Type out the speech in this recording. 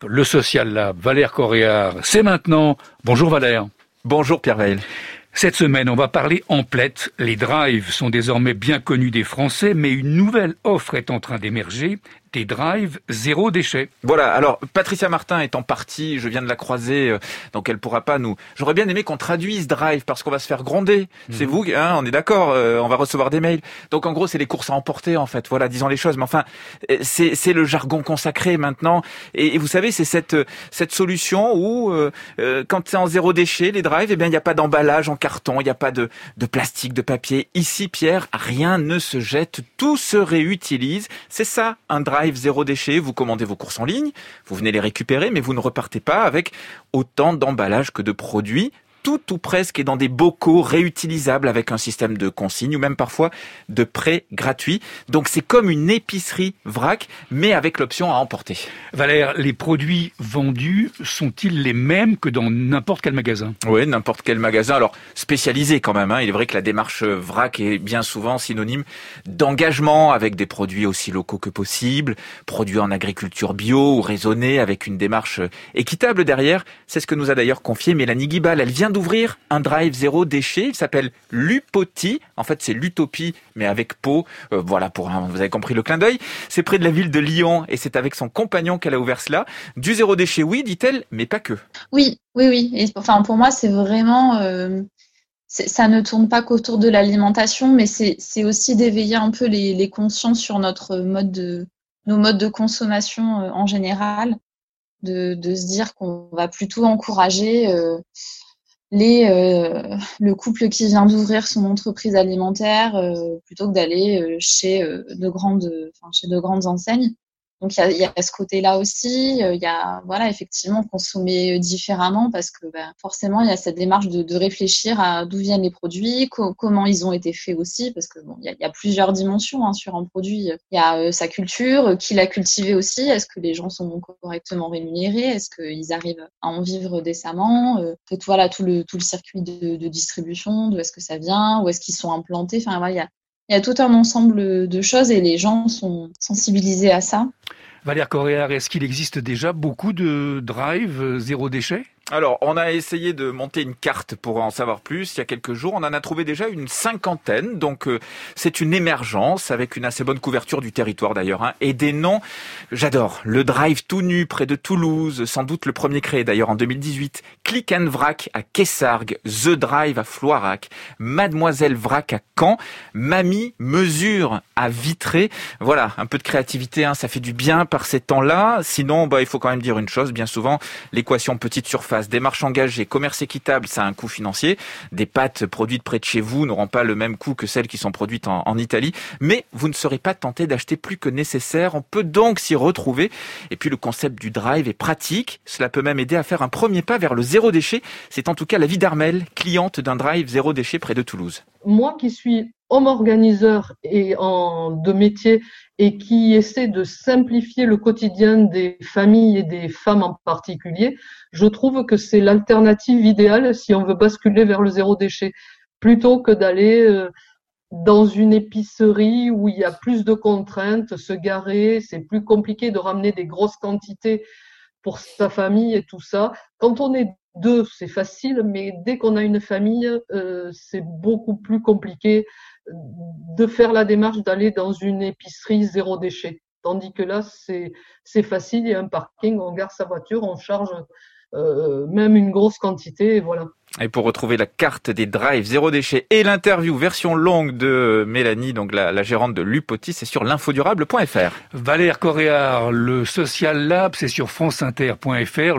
Le Social Lab, Valère Coréard, c'est maintenant. Bonjour Valère. Bonjour Pierre Veil. Cette semaine, on va parler emplettes. Les drives sont désormais bien connus des Français, mais une nouvelle offre est en train d'émerger. Des drives zéro déchet. Voilà, alors Patricia Martin est en partie, je viens de la croiser, donc elle pourra pas nous... J'aurais bien aimé qu'on traduise drive, parce qu'on va se faire gronder. C'est vous, hein, on est d'accord, on va recevoir des mails. Donc en gros, c'est les courses à emporter, en fait, voilà, disons les choses. Mais enfin, c'est le jargon consacré maintenant. Et vous savez, c'est cette solution où, quand c'est en zéro déchet, les drives, eh bien, il n'y a pas d'emballage en carton, il n'y a pas de plastique, de papier. Ici, Pierre, rien ne se jette, tout se réutilise. C'est ça, un drive zéro déchet. Vous commandez vos courses en ligne, vous venez les récupérer, mais vous ne repartez pas avec autant d'emballages que de produits. Tout ou presque est dans des bocaux réutilisables avec un système de consigne ou même parfois de prêt gratuit. Donc c'est comme une épicerie vrac, mais avec l'option à emporter. Valère, les produits vendus sont-ils les mêmes que dans n'importe quel magasin ? Oui, n'importe quel magasin. Alors spécialisé quand même. Il est vrai que la démarche vrac est bien souvent synonyme d'engagement avec des produits aussi locaux que possible, produits en agriculture bio ou raisonnés avec une démarche équitable derrière. C'est ce que nous a d'ailleurs confié Mélanie Guibal. Elle vient d'ouvrir un drive zéro déchet. Il s'appelle Lupoti. En fait, c'est l'utopie, mais avec pot. Voilà, vous avez compris le clin d'œil. C'est près de la ville de Lyon et c'est avec son compagnon qu'elle a ouvert cela. Du zéro déchet, oui, dit-elle, mais pas que. Oui. Et, enfin, pour moi, c'est vraiment... ça ne tourne pas qu'autour de l'alimentation, mais c'est aussi d'éveiller un peu les consciences sur nos modes de consommation en général. De se dire qu'on va plutôt encourager... le couple qui vient d'ouvrir son entreprise alimentaire plutôt que d'aller chez de grandes enseignes. Donc il y a ce côté-là aussi, il y a effectivement consommer différemment parce que forcément il y a cette démarche de réfléchir à d'où viennent les produits, comment ils ont été faits aussi, parce que il y a plusieurs dimensions sur un produit. Il y a sa culture, qui l'a cultivé aussi, est-ce que les gens sont correctement rémunérés, est-ce qu'ils arrivent à en vivre décemment, tout le circuit de distribution, d'où est-ce que ça vient, où est-ce qu'ils sont implantés, il y a tout un ensemble de choses et les gens sont sensibilisés à ça. Valère Coréard, est-ce qu'il existe déjà beaucoup de drives zéro déchet ? Alors, on a essayé de monter une carte pour en savoir plus il y a quelques jours. On en a trouvé déjà une 50aine. Donc, c'est une émergence avec une assez bonne couverture du territoire d'ailleurs. Et des noms, j'adore. Le Drive tout nu près de Toulouse, sans doute le premier créé d'ailleurs en 2018. Click and Vrac à Kessargues. The Drive à Floirac. Mademoiselle Vrac à Caen. Mamie Mesure à Vitré. Voilà, un peu de créativité, ça fait du bien par ces temps-là. Sinon, il faut quand même dire une chose. Bien souvent, l'équation petite surface, démarche engagée, commerce équitable, ça a un coût financier. Des pâtes produites près de chez vous n'auront pas le même coût que celles qui sont produites en Italie. Mais vous ne serez pas tenté d'acheter plus que nécessaire. On peut donc s'y retrouver. Et puis le concept du drive est pratique. Cela peut même aider à faire un premier pas vers le zéro déchet. C'est en tout cas l'avis d'Armelle, cliente d'un drive zéro déchet près de Toulouse. Moi qui suis homme organiseur et de métier et qui essaie de simplifier le quotidien des familles et des femmes en particulier, je trouve que c'est l'alternative idéale si on veut basculer vers le zéro déchet, plutôt que d'aller dans une épicerie où il y a plus de contraintes, se garer, c'est plus compliqué de ramener des grosses quantités pour sa famille et tout ça. Quand on est deux, c'est facile, mais dès qu'on a une famille, c'est beaucoup plus compliqué de faire la démarche d'aller dans une épicerie zéro déchet. Tandis que là, c'est facile, il y a un parking, on gare sa voiture, on charge même une grosse quantité, et voilà. Et pour retrouver la carte des drives zéro déchet et l'interview version longue de Mélanie, donc la gérante de Lupoti, c'est sur l'infodurable.fr. Valère Coréard, le Social Lab, c'est sur franceinter.fr.